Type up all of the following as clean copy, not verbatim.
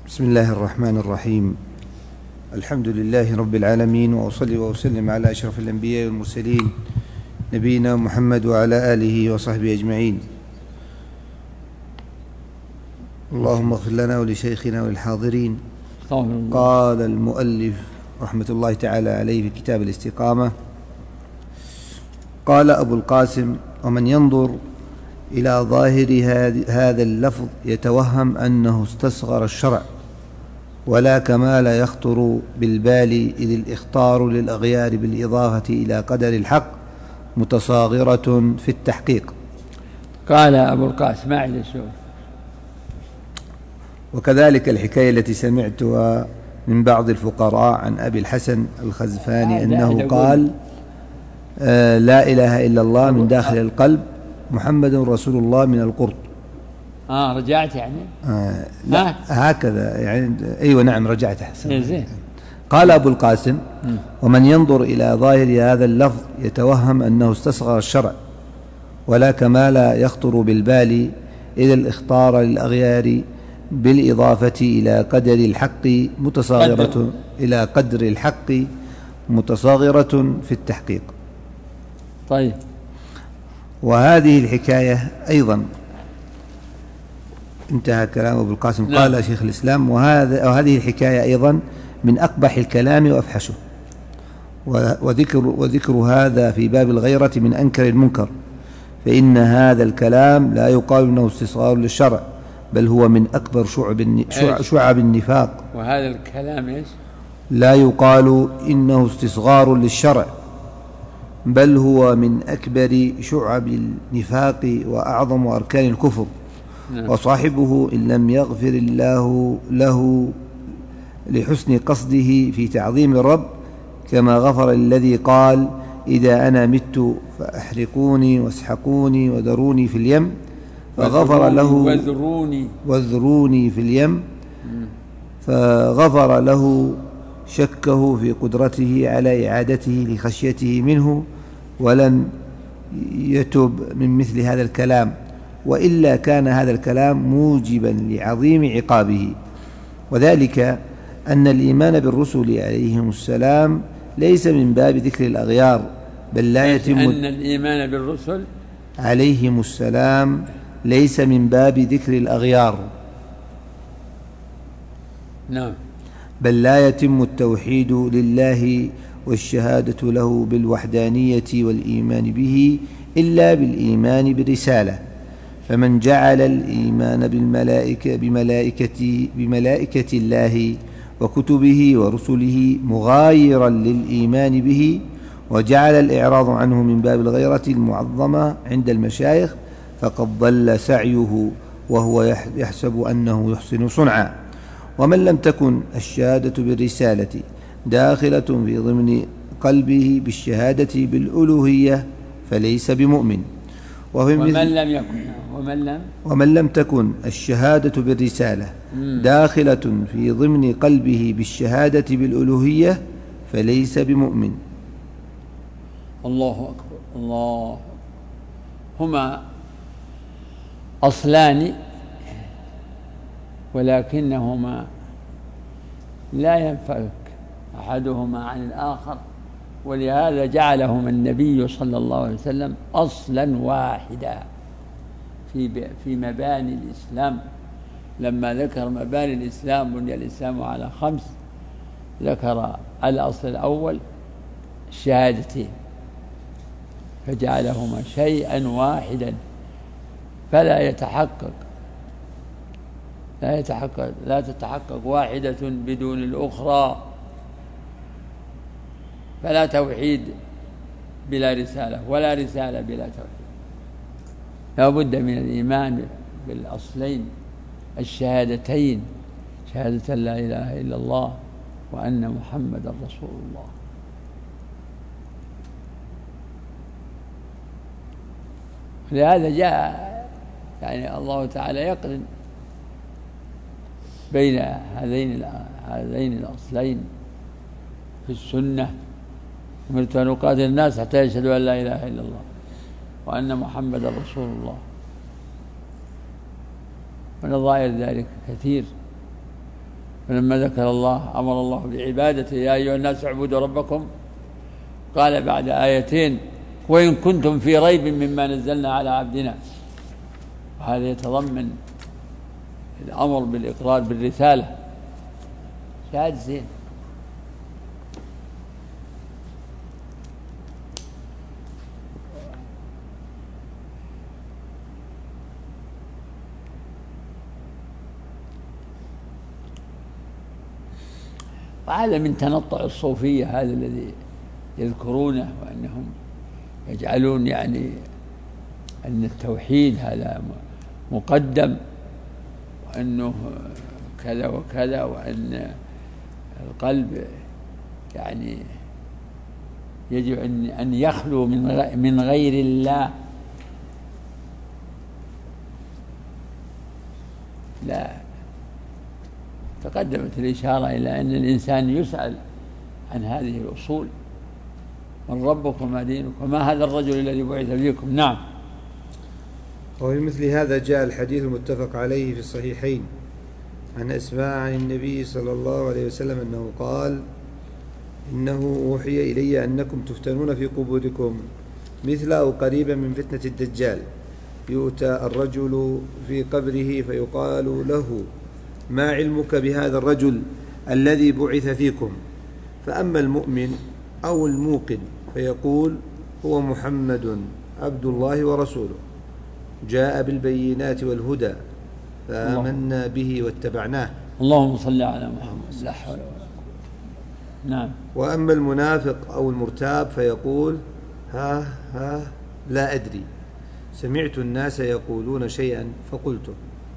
بسم الله الرحمن الرحيم. الحمد لله رب العالمين، وأصلي وأسلم على أشرف الأنبياء والمرسلين نبينا محمد وعلى آله وصحبه أجمعين. اللهم اغفر لنا ولشيخنا وللحاضرين. قال المؤلف رحمة الله تعالى عليه في كتاب الاستقامة: قال أبو القاسم: ومن ينظر إلى ظاهر هذا اللفظ يتوهم أنه استصغر الشرع، ولا كمال يخطر بالبال، إذ الإخطار للأغيار بالإضافة إلى قدر الحق متصاغرة في التحقيق. قال أبو القاسم: ما عندي شيء. وكذلك الحكاية التي سمعتها من بعض الفقراء عن أبي الحسن الخزفاني أنه قال: لا إله إلا الله من داخل القلب، محمد رسول الله من القرب. رجعت يعني؟ لا هكذا يعني. أيوة نعم رجعت. زين. قال أبو القاسم: ومن ينظر إلى ظاهر هذا اللفظ يتوهم أنه استصغر الشرع، ولا كمال يخطر بالبال، إذا الاختار للأغيار بالإضافة إلى قدر الحق متصاغرة إلى قدر الحق متصاغرة في التحقيق. طيب. وهذه الحكاية أيضا انتهى كلام أبو القاسم. قال شيخ الإسلام: وهذه الحكاية أيضا من أقبح الكلام وأفحشه، وذكر هذا في باب الغيرة من أنكر المنكر، فإن هذا الكلام لا يقال إنه استصغار للشرع، بل هو من أكبر شعب النفاق. وهذا الكلام إيش؟ لا يقال إنه استصغار للشرع، بل هو من أكبر شعب النفاق وأعظم أركان الكفر. وصاحبه إن لم يغفر الله له لحسن قصده في تعظيم الرب، كما غفر الذي قال: إذا أنا مت فأحرقوني واسحقوني وذروني في اليم، فغفر له وذروني في اليم، فغفر له شكه في قدرته على إعادته لخشيته منه، ولم يتب من مثل هذا الكلام، وإلا كان هذا الكلام موجبا لعظيم عقابه. وذلك أن الإيمان بالرسل عليهم السلام ليس من باب ذكر الأغيار، بل لا يتم أن الإيمان بالرسل عليهم السلام ليس من باب ذكر الأغيار. نعم. بل لا يتم التوحيد لله والشهادة له بالوحدانية والإيمان به إلا بالإيمان بالرسالة. فمن جعل الإيمان بملائكة الله وكتبه ورسله مغايرا للإيمان به، وجعل الإعراض عنه من باب الغيرة المعظمة عند المشايخ، فقد ضل سعيه وهو يحسب أنه يحسن صنعا. ومن لم تكن الشهادة بالرسالة داخلة في ضمن قلبه بالشهادة بالألوهية فليس بمؤمن. ومن لم تكن الشهادة بالرسالة داخلة في ضمن قلبه بالشهادة بالألوهية فليس بمؤمن. الله أكبر. الله. هما أصلان ولكنهما لا ينفك أحدهما عن الآخر، ولهذا جعلهما النبي صلى الله عليه وسلم أصلا واحدا في مباني الإسلام. لما ذكر مباني الإسلام: بني الإسلام على 5، ذكر الأصل الأول الشهادتين، فجعلهما شيئا واحدا، فلا تتحقق واحدة بدون الأخرى. فلا توحيد بلا رسالة، ولا رسالة بلا توحيد. لا بد من الإيمان بالأصلين الشهادتين، شهادة لا إله إلا الله وأن محمد رسول الله. لهذا جاء يعني الله تعالى يقرن بين هذين الأصلين في السنة: أمرت أن أقاتل الناس حتى يشهدوا أن لا إله إلا الله وأن محمد رسول الله. ونظائر ذلك كثير. فلما ذكر الله أمر الله بعبادته يا أيها الناس اعبدوا ربكم، قال بعد آيتين وإن كنتم في ريب مما نزلنا على عبدنا. وهذا يتضمن الأمر بالإقرار بالرسالة. شاهد زين. وهذا من تنطع الصوفية هذا الذي يذكرونه، وأنهم يجعلون يعني أن التوحيد هذا مقدم، وأنه كذا وكذا، وأن القلب يعني يجب أن يخلو من غير الله. لا، تقدمت الإشارة إلى أن الإنسان يسأل عن هذه الأصول: من ربك وما دينك وما هذا الرجل الذي بعث فيكم. نعم. وفي مثل هذا جاء الحديث المتفق عليه في الصحيحين عن أسماء عن النبي صلى الله عليه وسلم أنه قال: إنه أوحي إلي أنكم تفتنون في قبوركم مثل أو قريبا من فتنة الدجال. يؤتى الرجل في قبره فيقال له: ما علمك بهذا الرجل الذي بعث فيكم؟ فأما المؤمن أو الموقن فيقول: هو محمد عبد الله ورسوله، جاء بالبينات والهدى فآمنا به واتبعناه. اللهم صل على محمد. لا حول ولا قوة. نعم. وأما المنافق أو المرتاب فيقول: ها لا أدري، سمعت الناس يقولون شيئا فقلته.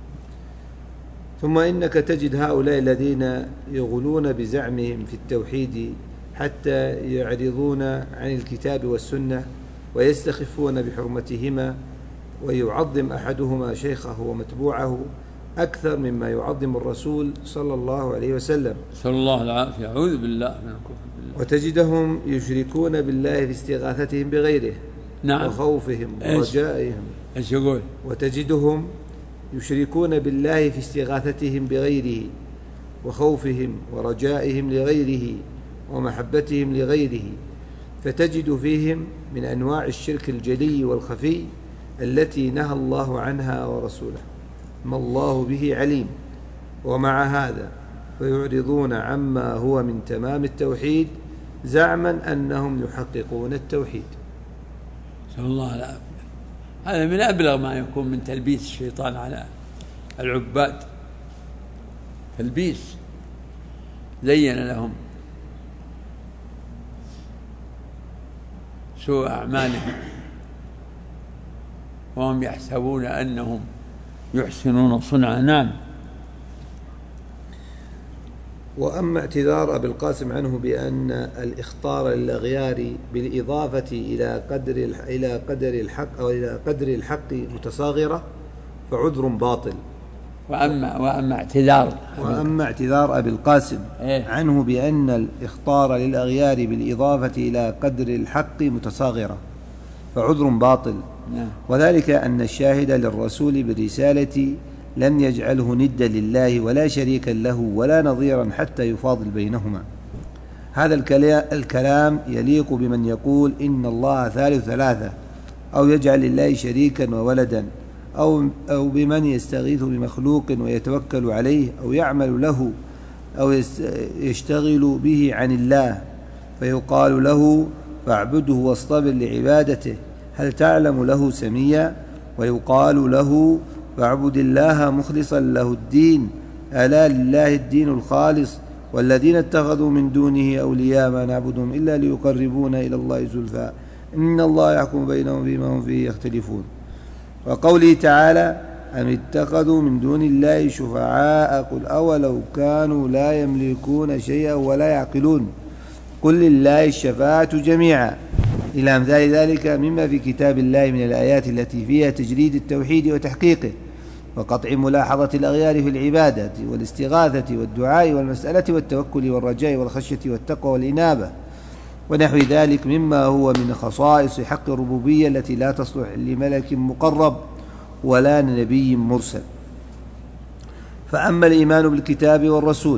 ثم إنك تجد هؤلاء الذين يغلون بزعمهم في التوحيد حتى يعرضون عن الكتاب والسنة ويستخفون بحرمتهما، ويعظم أحدهما شيخه ومتبوعه أكثر مما يعظم الرسول صلى الله عليه وسلم. صلى الله العافية. أعوذ بالله من الكفر بالله. وتجدهم يشركون بالله في استغاثتهم بغيره. نعم. وخوفهم ورجائهم. ايش يقول؟ وتجدهم يشركون بالله في استغاثتهم بغيره وخوفهم ورجائهم لغيره ومحبتهم لغيره، فتجد فيهم من أنواع الشرك الجلي والخفي التي نهى الله عنها ورسوله، ما الله به عليم. ومع هذا فيعرضون عما هو من تمام التوحيد زعما أنهم يحققون التوحيد. صلى الله عليه وسلم. هذا من أبلغ ما يكون من تلبيس الشيطان على العباد. تلبيس، زين لهم سوء أعمالهم وهم يحسبون أنهم يحسنون صنعا. نعم. وأما اعتذار أبي القاسم عنه بأن الإخطار للأغيار بالإضافة إلى قدر الحق أو إلى قدر الحق متصاغرة فعذر باطل. وأما اعتذار أبي القاسم عنه بأن الإخطار للأغيار بالإضافة إلى قدر الحق متصاغرة فعذر باطل. وذلك أن الشاهد للرسول بالرسالة لم يجعله ندا لله ولا شريكا له ولا نظيرا حتى يفاضل بينهما. هذا الكلام يليق بمن يقول إن الله ثالث ثلاثة، أو يجعل لله شريكا وولدا، أو بمن يستغيث بمخلوق ويتوكل عليه، أو يعمل له أو يشتغل به عن الله، فيقال له: فاعبده واصطبر لعبادته، هل تعلم له سميا؟ ويقال له: فاعبد الله مخلصا له الدين، ألا لله الدين الخالص، والذين اتخذوا من دونه أولياء ما نعبدهم إلا ليقربونا إلى الله زلفى إن الله يحكم بينهم فيما هم فيه يختلفون. وقوله تعالى: أم اتخذوا من دون الله شفعاء قل أولو كانوا لا يملكون شيئا ولا يعقلون قل لله الشفاعة جميعا، إلى أمثال ذلك مما في كتاب الله من الآيات التي فيها تجريد التوحيد وتحقيقه، وقطع ملاحظة الأغيار في العبادة والاستغاثة والدعاء والمسألة والتوكل والرجاء والخشية والتقوى والإنابة ونحو ذلك مما هو من خصائص حق الربوبية التي لا تصلح لملك مقرب ولا نبي مرسل. فأما الإيمان بالكتاب والرسول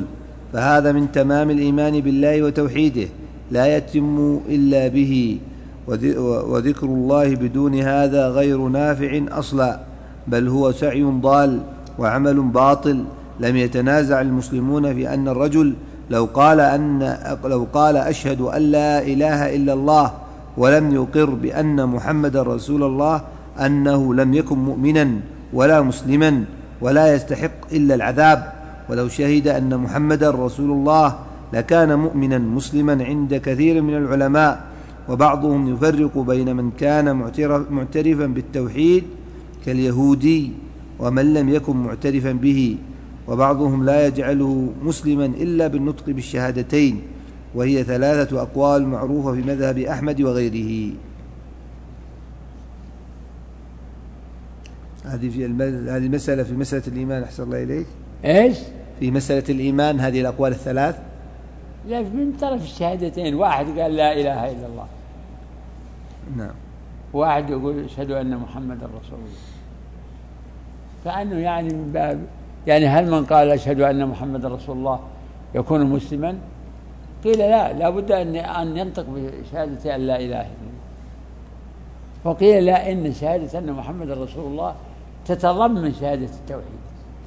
فهذا من تمام الإيمان بالله وتوحيده لا يتم إلا به، وذكر الله بدون هذا غير نافع أصلا، بل هو سعي ضال وعمل باطل. لم يتنازع المسلمون في أن الرجل لو قال أشهد أن لا إله إلا الله ولم يقر بأن محمد رسول الله أنه لم يكن مؤمنا ولا مسلما ولا يستحق إلا العذاب. ولو شهد أن محمد رسول الله لكان مؤمنا مسلما عند كثير من العلماء، وبعضهم يفرق بين من كان معترفا بالتوحيد كاليهودي ومن لم يكن معترفا به، وبعضهم لا يجعله مسلما إلا بالنطق بالشهادتين، وهي 3 أقوال معروفة في مذهب أحمد وغيره. هذه مسألة في مسألة الإيمان. أحسن الله إليك. إيش؟ في مسألة الإيمان هذه الأقوال ال3. لا، من طرف الشهادتين، واحد قال لا إله إلا الله، نعم، واحد يقول أشهد أن محمد رسول الله، فأنه يعني من باب يعني هل من قال أشهد أن محمد رسول الله يكون مسلما؟ قيل لا، لا بد أن ينطق بشهادة أن لا إله إلا الله. وقيل لا، إن شهادة أن محمد رسول الله تتضمن شهادة التوحيد،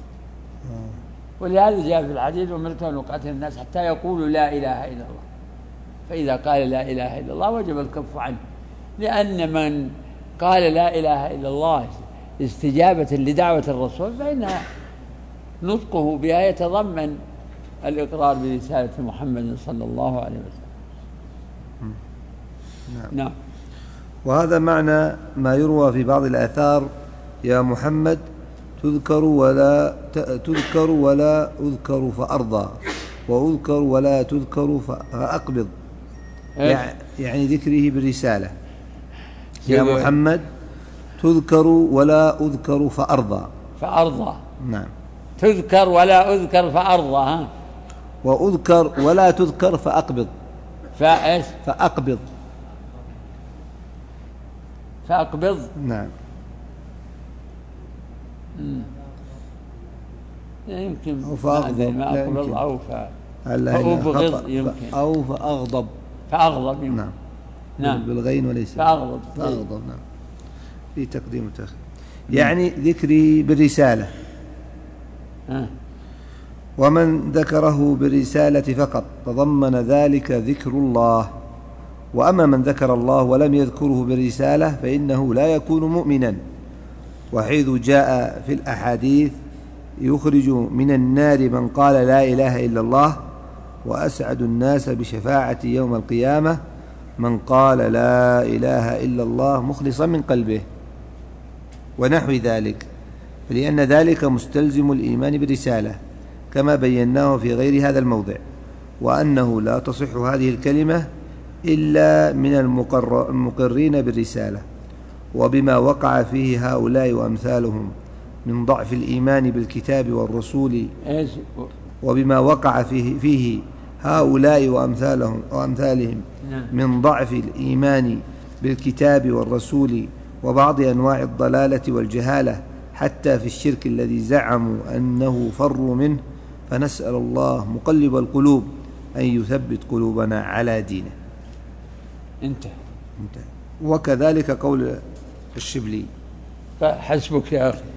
ولهذا جاء في الحديث أمرت أن أقاتل الناس حتى يقولوا لا إله إلا الله، فإذا قال لا إله إلا الله وجب الكف عنه، لأن من قال لا إله إلا الله استجابة لدعوة الرسول فإن نطقه بها يتضمن الإقرار برسالة محمد صلى الله عليه وسلم. نعم. وهذا معنى ما يروى في بعض الآثار: يا محمد تذكر ولا أذكر فأرضى، وأذكر ولا تذكر فأقبض، يعني ذكره بالرسالة. يا محمد تذكر ولا أذكر فأرضى. نعم. تذكر ولا أذكر فأرضى، ها. وأذكر ولا تذكر فأقبض. فإيش؟ فأقبض. نعم. يمكن أو فأغضب، ما أقبض أو فأبغض، يمكن أو فأغضب. يمكن. نعم. بالغين وليس فأغضب. نعم. في تقديم وتأخير. يعني ذكري بالرسالة. ومن ذكره بالرسالة فقط تضمن ذلك ذكر الله، وأما من ذكر الله ولم يذكره بالرسالة فإنه لا يكون مؤمنا. وحيث جاء في الأحاديث يخرج من النار من قال لا إله إلا الله، وأسعد الناس بشفاعة يوم القيامة من قال لا إله إلا الله مخلصا من قلبه، ونحو ذلك، لأن ذلك مستلزم الإيمان بالرسالة كما بيناه في غير هذا الموضع، وأنه لا تصح هذه الكلمة إلا من المقرين بالرسالة، وبما وقع فيه هؤلاء وأمثالهم من ضعف الإيمان بالكتاب والرسول، وبما وقع فيه هؤلاء وأمثالهم من ضعف الإيمان بالكتاب والرسول وبعض أنواع الضلالة والجهالة، حتى في الشرك الذي زعموا أنه فروا منه. فنسأل الله مقلب القلوب أن يثبت قلوبنا على دينه. انتهى. وكذلك قول الشبلي. حسبك يا أخي.